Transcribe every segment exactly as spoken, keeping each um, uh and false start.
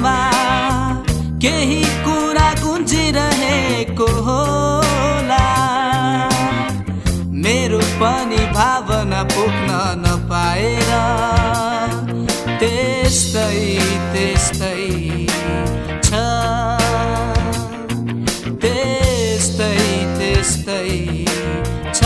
आँखामा केही कुरा गुन्जिरहेको होला। मेरो पनि भावना पुग्न नपाएर त्यस्तै त्यस्तै छ, त्यस्तै त्यस्तै छ।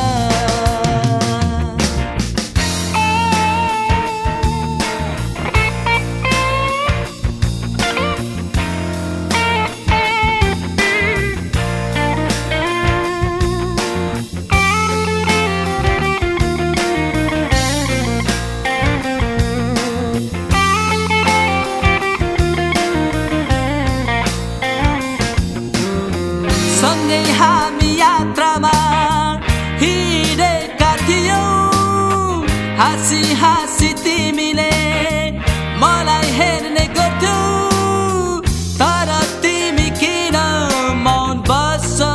सँगै हामी यात्रामा हिँडेका थियौँ, हाँसी हाँसी तिमीले मलाई हेर्ने गर्थ्यौ। तर तिमी किन मौन बस्छौ,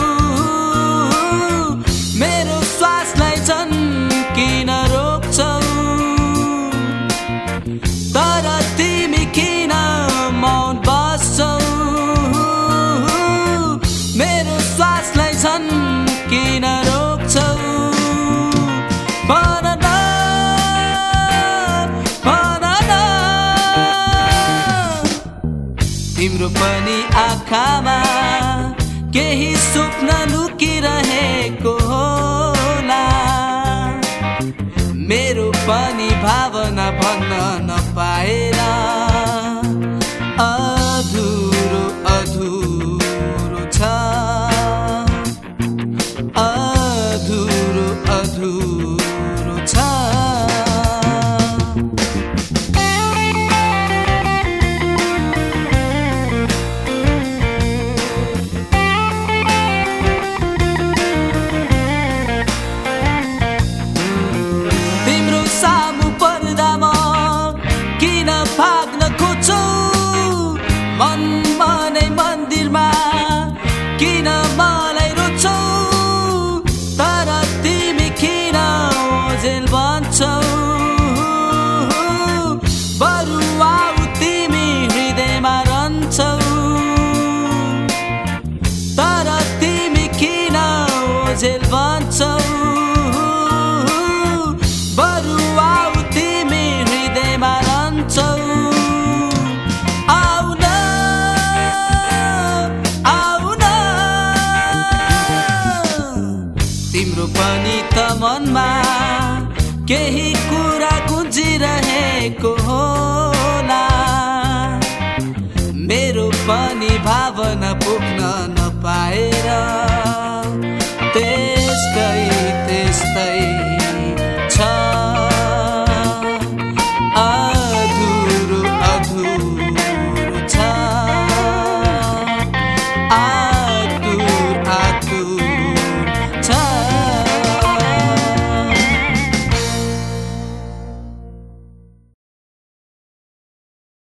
मेरो श्वासलाई झन् किन रोक्छौ। तर तिमी किन मौन बस्छौ, मेरो श्वासलाई झन् किन रोक्छौ। भन न, भन न, तिम्रो पनि आँखामा केही स्वप्न लुकिरहेको होला। मेरो पनि भावना भन्न नपाएर अधुरो अधुरो छ, अधुरो अधुरो छ। तिम्रो सामु पर्दा म किन भाग्न खोज्छौ, मन मनै मन्दिरमा किन मलाई रोज्छौ। तर तिमी किन ओझेल बन्छौ, बरु आऊ तिमी हृदयमा रहन्छौ। तर तिमी किन ओझेल बन्छौ, बरु आऊ तिमी हृदयमा रहन्छौ। आऊ न, आऊ न, तिम्रो पनि त मनमा केही कुरा गुन्जिरहेको होला। मेरो पनि भावना पुग्न